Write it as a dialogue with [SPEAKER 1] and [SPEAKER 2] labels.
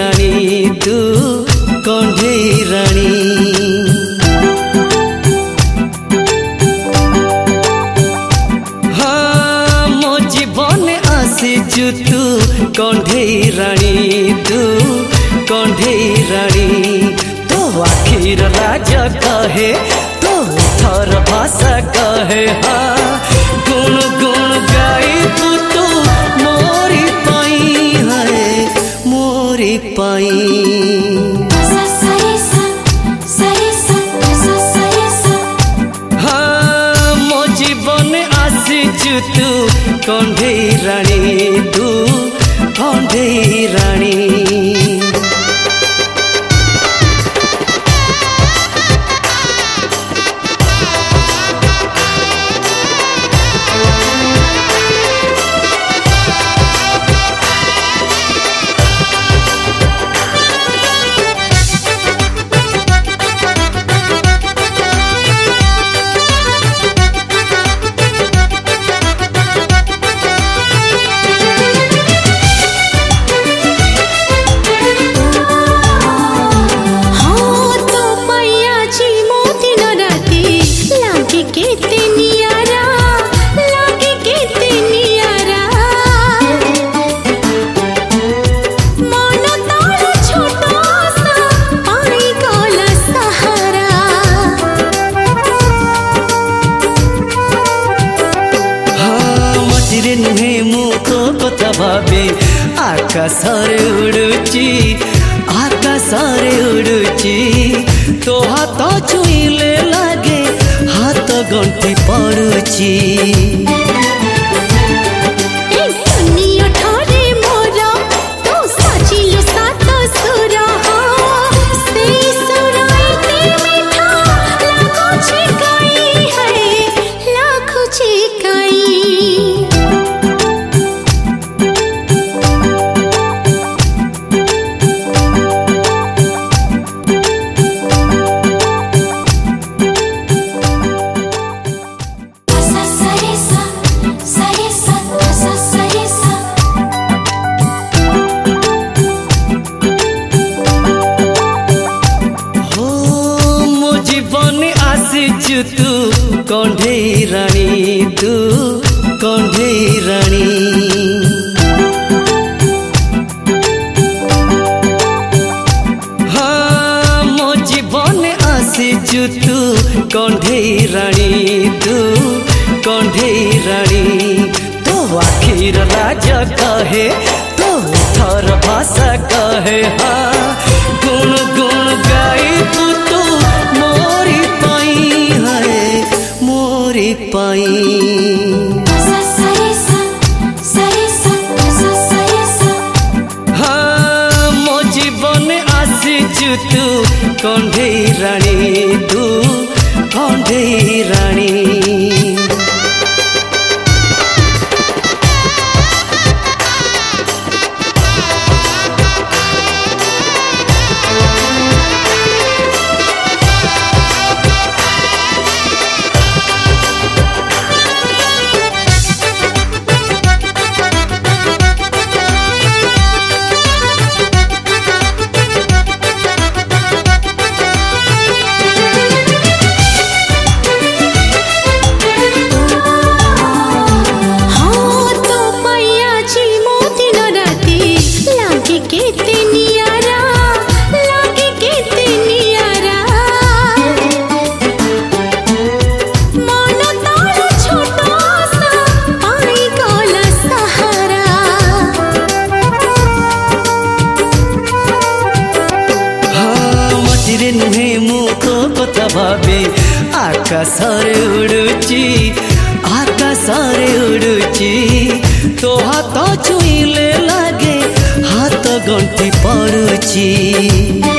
[SPEAKER 1] रानी तू कंढेई रानी। हाँ मो जीवन आसीचु तू कंढेई रानी तू कंढेई रानी। तो आखिर राजा कहे तो थर भाषा कहे हाँ गुण गुण गाई तू मोरी पाई है मोरी पाई। हाँ मो जीवन आसीचु तू कंढेई रानी तू कंढेई रानी। नुहे मु तो कथा भावे आकाशरे उड़ुची आकाशरे उड़ुची। तो हाथ छुईले लागे हाथ गंठी पड़ुची। तू कंढेई रानी तू कंढेई रानी। हाँ मो जीवन आसीचु तू कंढेई रानी तू कंढेई रानी। तो आखिर राजा कहे तो थर भाषा कहे हाँ गुण गुण गाई तू मोरी पाई है मोरी पाई। हाँ मो जीवन आसीचु तू कंढेई रानी तू कंढेई रानी। नुहे मु तो कथा भावे आकाशरे उड़ुची आकाशरे उड़ुची। तो हाथ छुईले लागे हाथ गंठी पड़ुची।